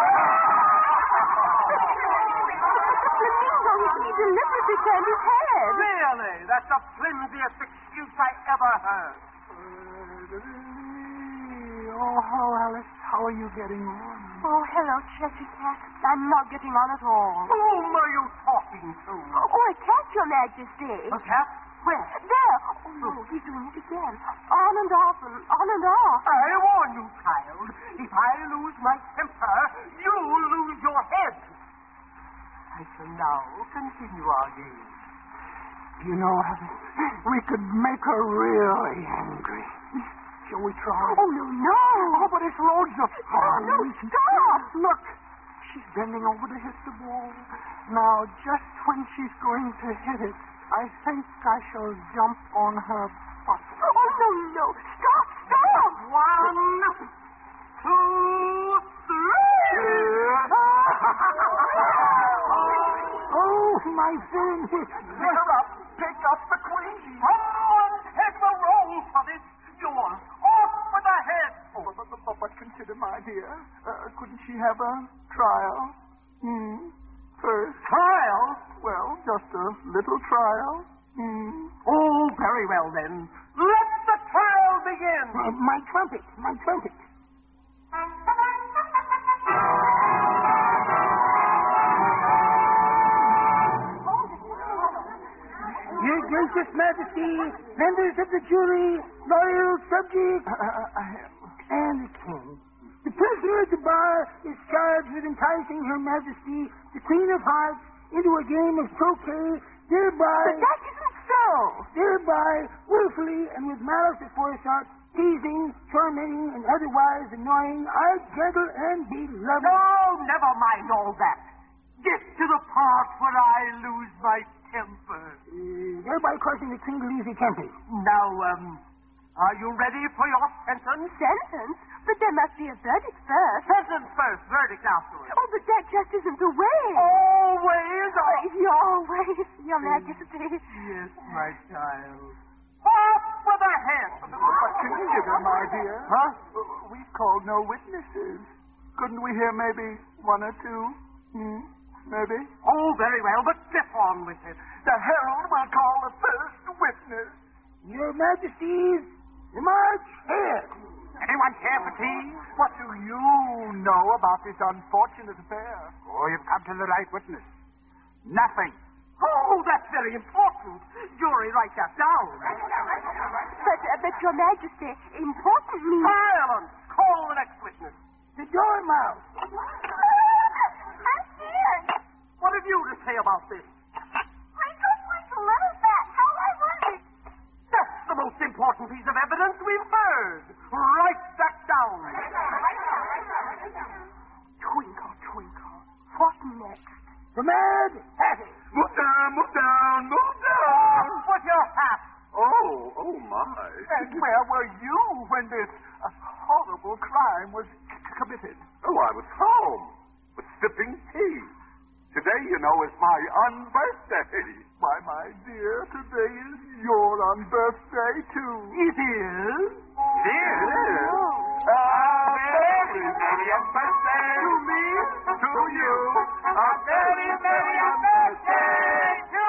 The flamingo, he deliberately turned his head. Really? That's the flimsiest excuse I ever heard. Oh, hello, Alice. How are you getting on? Oh, hello, Cheshire Cat. I'm not getting on at all. Whom are you talking talking to? Oh, a cat, Your Majesty. A cat? Where? There. Oh, no, he's doing it again. On and off and on and off. I warn you, child. If I lose my temper, you'll lose your head. I shall now continue our game. You know, we could make her really angry. Shall we try? Oh, no, no. Oh, but it's loads of fun. No, no, stop. Look, she's bending over to hit the ball. Now, just when she's going to hit it, I think I shall jump on her butt. Oh, no, no. Stop, stop. One, two, three. Oh, my fin. Pick her up. Pick up the queen. Come on, take the roll for this. Yours. Off with the head. Oh, but, but, but, but consider, my dear, uh, couldn't she have a trial? Hmm? First? Trial? Well, just a little trial. Hmm? Oh, very well then. Let the trial begin. Uh, my trumpet, my trumpet. Your gracious majesty, members of the jury, loyal subjects, uh, uh, uh, and the king. The prisoner at the bar is charged with enticing Her Majesty, the Queen of Hearts, into a game of croquet, thereby... But that isn't so. Thereby, willfully and with malice aforethought, teasing, tormenting, and otherwise annoying our gentle and beloved... No, never mind all that. Get to the part where I lose my temper. Uh, thereby causing the king to lose his temper. Now, um, are you ready for your sentence? Sentence? But there must be a verdict first. Sentence first, verdict afterwards. Oh, but that just isn't the way. Always Uh, Your way, Your Majesty. Yes, my child. Off with the head. But consider, my dear. Huh? We've called no witnesses. Couldn't we hear maybe one or two? Hmm? Maybe? Oh, very well, but get on with it. The herald will call the first witness. Your Majesties, march here. Anyone care for tea? What do you know about this unfortunate affair? Oh, you've come to the right witness. Nothing. Oh, that's very important. Jury, write that down. But, uh, but Your Majesty, important means... Silence! Call the next witness. The Dormouse. I'm scared. What have you to say about this? Twinkle, twinkle, little bat, how I wonder. That's the most important piece of evidence we've heard. Write that down. Twinkle, twinkle. What next? The Mad Hatter. Move down, move down, move down. Put your hat. Oh, oh my. And where were you when this uh, horrible crime was c- committed? Oh, I was home. Was sipping tea. Today, you know, is my unbirthday. Why, my dear, today is your unbirthday, too. It is. It is. A very merry birthday to me, to you. A very merry birthday to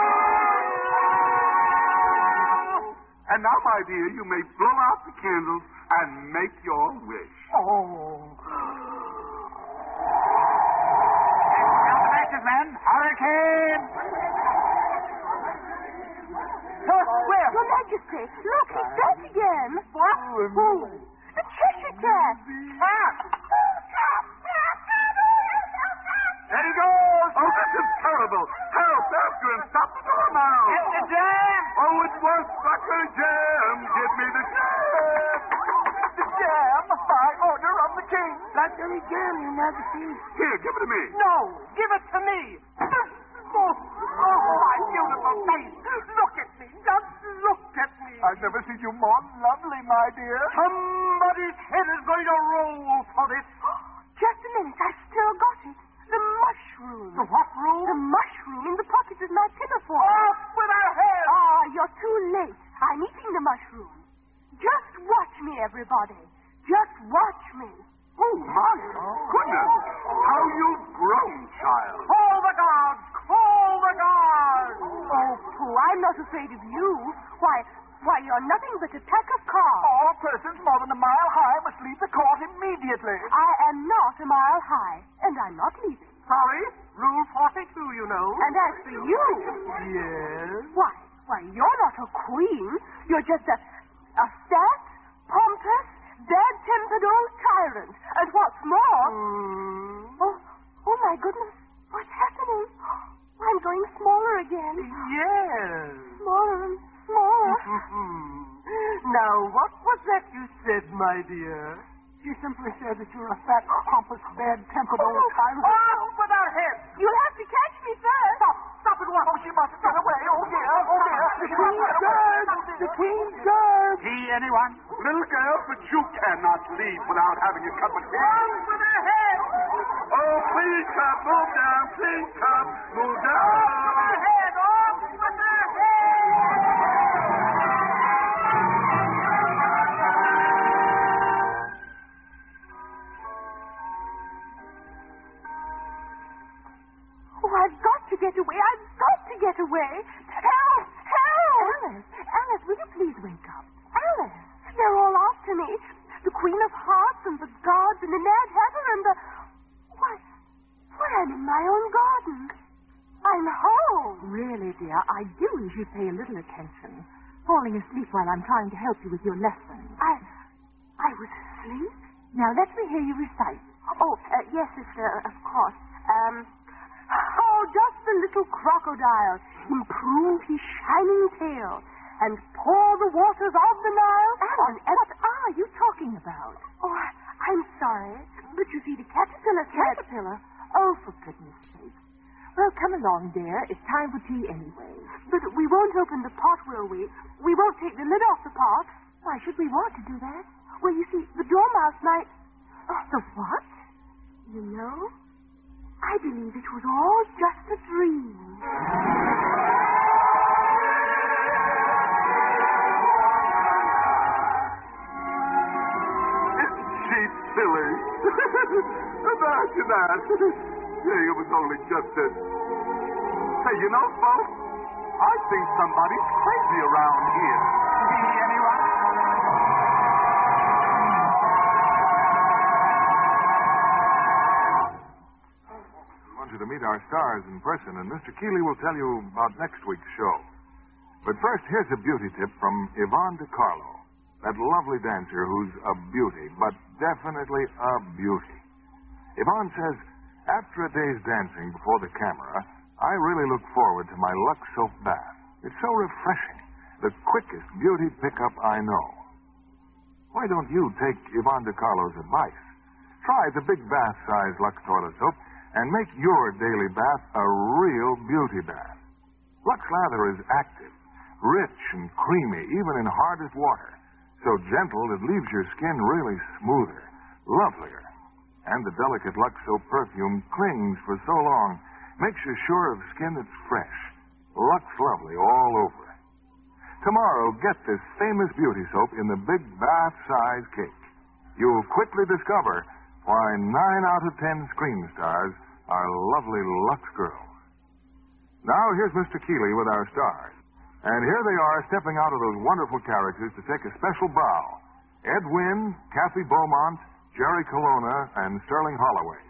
you. And now, my dear, you may blow out the candles and make your wish. Oh. Man, hurricane! Where? Your Majesty, look, he's back again. What? Who? The Cheshire Cat. Cat. There he goes. Oh, this is terrible. Help, after him. Stop the door now. Get the jam. Oh, it was Sucker Jam. Give me the jam. The jam by order of the king. Blackberry jam, Your Majesty. Here, give it to me. No, give it to me. Oh, oh, my beautiful face. Look at me. Just look at me. I've never seen you more lovely, my dear. Somebody's head is going to roll for this. Just a minute, I've still got it. The mushroom. The what room? The mushroom in the pocket of my pinafore. Off with our head. Ah, you're too late. I'm eating the mushroom. Just watch me, everybody. Just watch me. Oh, my goodness. How you've grown, child. Call the guards. Call the guards. Oh, Pooh, I'm not afraid of you. Why, why, you're nothing but a pack of cards. All persons more than a mile high must leave the court immediately. I am not a mile high, and I'm not leaving. Sorry? Rule forty-two, you know. And as for you, Yes? why, why, you're not a queen. You're just a, a fat, pompous, bad-tempered old tyrant. And what's more... Mm. Oh, oh, my goodness. What's happening? I'm going smaller again. Yes. Smaller and smaller. Now, what was that you said, my dear? She simply said that you're a fat, pompous, bad-tempered old tyrant. Oh, with our heads. You'll have to catch me first. Stop. Stop at once. Oh, she must get away. Oh, dear. Oh, dear. The queen's guard! The queen's guard! See anyone? Little girl, but you cannot leave without having a cup of tea. On with her head. Oh, please, Cup, move down. Please, Cup, move down. Her head. On with her head. Oh, I've got to get away. I've got to get away. Help! Help! Alice! Alice, will you please wake up? Alice! They're all after me. The Queen of Hearts and the Guards and the Mad Hatter and the... Why, why, I'm in my own garden. I'm home. Really, dear, I do wish you'd pay a little attention. Falling asleep while I'm trying to help you with your lesson. I... I was asleep? Now, let me hear you recite. Oh, uh, yes, sister, of course. Um... Oh, just the little crocodile improve his shining tail and pour the waters of the Nile on... Alice, what are you talking about? Oh, I- I'm sorry, but you see, the caterpillar said... Caterpillar? Oh, for goodness sake. Well, come along, dear. It's time for tea anyway. But we won't open the pot, will we? We won't take the lid off the pot. Why should we want to do that? Well, you see, the dormouse might... Oh, the what? You know, I believe it was all just a dream. She's silly. Imagine that. Hey, it was only just a... Hey, you know, folks, I think somebody's crazy around here. See anyone? We want you to meet our stars in person, and Mister Keeley will tell you about next week's show. But first, here's a beauty tip from Yvonne DiCarlo, that lovely dancer who's a beauty, but definitely a beauty. Yvonne says, after a day's dancing before the camera, I really look forward to my Lux Soap bath. It's so refreshing, the quickest beauty pickup I know. Why don't you take Yvonne DiCarlo's advice? Try the big bath-size Lux Toilet Soap and make your daily bath a real beauty bath. Lux Lather is active, rich and creamy, even in hardest water. So gentle it leaves your skin really smoother, lovelier. And the delicate Lux Soap perfume clings for so long, makes you sure of skin that's fresh. Lux Lovely all over. Tomorrow, get this famous beauty soap in the big bath-size cake. You'll quickly discover why nine out of ten screen stars are lovely Lux girls. Now, here's Mister Keeley with our stars. And here they are stepping out of those wonderful characters to take a special bow. Ed Wynn, Kathy Beaumont, Jerry Colonna, and Sterling Holloway.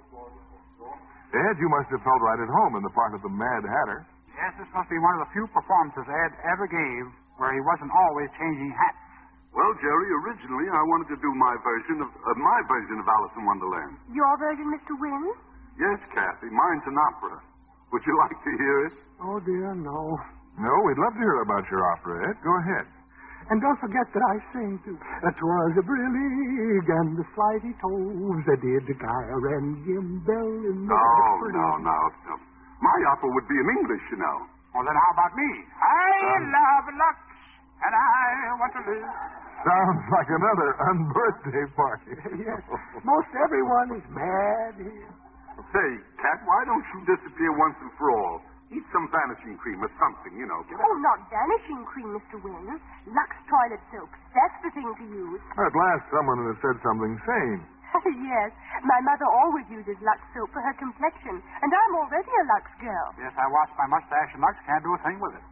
Ed, you must have felt right at home in the part of the Mad Hatter. Yes, this must be one of the few performances Ed ever gave where he wasn't always changing hats. Well, Jerry, originally I wanted to do my version of uh, my version of Alice in Wonderland. Your version, Mister Wynn? Yes, Kathy, mine's an opera. Would you like to hear it? Oh, dear, no. No, we'd love to hear about your opera, Ed. Go ahead. And don't forget that I sing too. It was a brillig and the flighty toves that did the gyre and gimble and No, no, no, no. My opera would be in English, you know. Well, then how about me? I love Lux, and I want to live. Sounds like another unbirthday party. Yes, most everyone is mad here. Say, Kat, why don't you disappear once and for all? Eat some vanishing cream or something, you know. Get Oh, not vanishing cream, Mister Wynn. Lux toilet soap. That's the thing to use. At last, someone has said something sane. Yes, my mother always uses Lux soap for her complexion, and I'm already a Lux girl. Yes, I wash my mustache and Lux can't do a thing with it.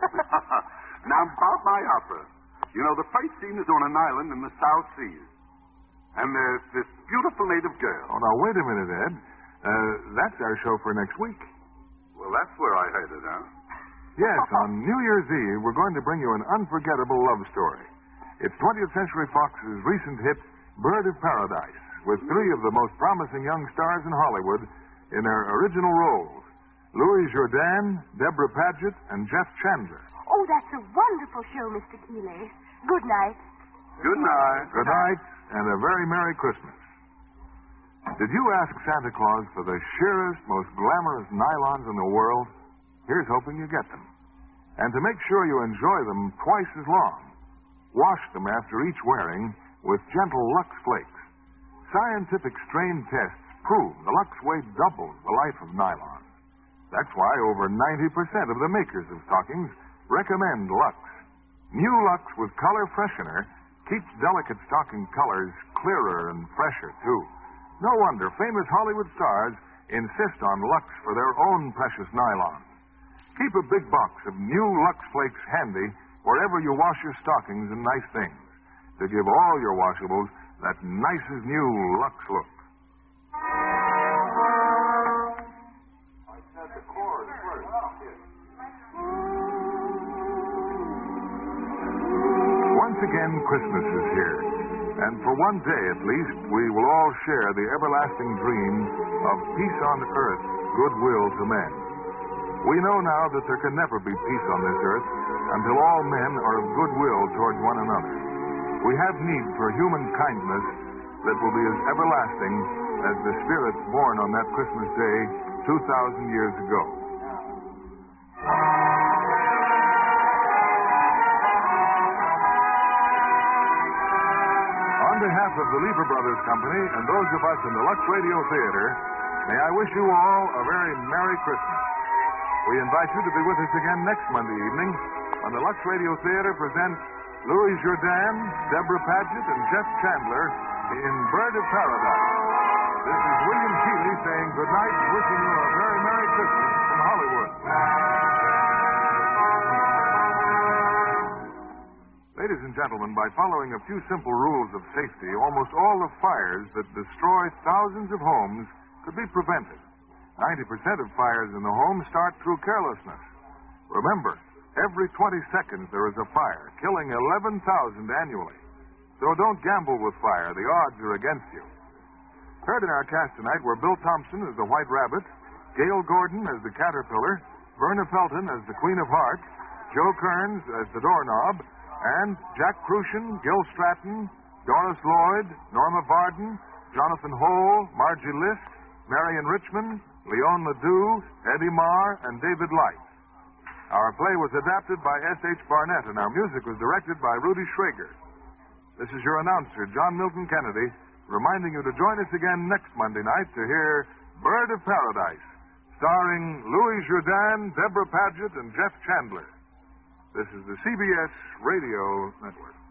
Now, about my opera. You know, the first scene is on an island in the South Seas. And there's this beautiful native girl. Oh, now, wait a minute, Ed. Uh, that's our show for next week. Well, that's where I heard it, huh? Yes, on New Year's Eve, we're going to bring you an unforgettable love story. It's twentieth Century Fox's recent hit, Bird of Paradise, with three of the most promising young stars in Hollywood in their original roles. Louis Jourdan, Deborah Paget, and Jeff Chandler. Oh, that's a wonderful show, Mister Keeley. Good night. Good night. Good night, and a very Merry Christmas. Did you ask Santa Claus for the sheerest, most glamorous nylons in the world? Here's hoping you get them. And to make sure you enjoy them twice as long, wash them after each wearing with gentle Lux Flakes. Scientific strain tests prove the Lux weight doubles the life of nylon. That's why over ninety percent of the makers of stockings recommend Lux. New Lux with color freshener keeps delicate stocking colors clearer and fresher, too. No wonder famous Hollywood stars insist on Lux for their own precious nylon. Keep a big box of new Lux Flakes handy wherever you wash your stockings and nice things to give all your washables that nice as new Lux look. I said the chorus first. Once again, Christmas is here. And for one day at least, we will all share the everlasting dream of peace on earth, goodwill to men. We know now that there can never be peace on this earth until all men are of goodwill toward one another. We have need for human kindness that will be as everlasting as the Spirit born on that Christmas day two thousand years ago. On behalf of the Lever Brothers Company and those of us in the Lux Radio Theater, may I wish you all a very Merry Christmas. We invite you to be with us again next Monday evening when the Lux Radio Theater presents Louis Jourdan, Deborah Paget, and Jeff Chandler in Bird of Paradise. This is William Keeley saying good night and wishing you a very Merry Christmas from Hollywood. Ladies and gentlemen, by following a few simple rules of safety, almost all the fires that destroy thousands of homes could be prevented. ninety percent of fires in the home start through carelessness. Remember, every twenty seconds there is a fire, killing eleven thousand annually. So don't gamble with fire. The odds are against you. Heard in our cast tonight were Bill Thompson as the White Rabbit, Gail Gordon as the Caterpillar, Verna Felton as the Queen of Hearts, Joe Kearns as the Doorknob, and Jack Crucian, Gil Stratton, Doris Lloyd, Norma Varden, Jonathan Hole, Margie List, Marion Richmond, Leon Ledoux, Eddie Marr, and David Light. Our play was adapted by S H Barnett, and our music was directed by Rudy Schrager. This is your announcer, John Milton Kennedy, reminding you to join us again next Monday night to hear Bird of Paradise, starring Louis Jourdan, Deborah Paget, and Jeff Chandler. This is the C B S Radio Network.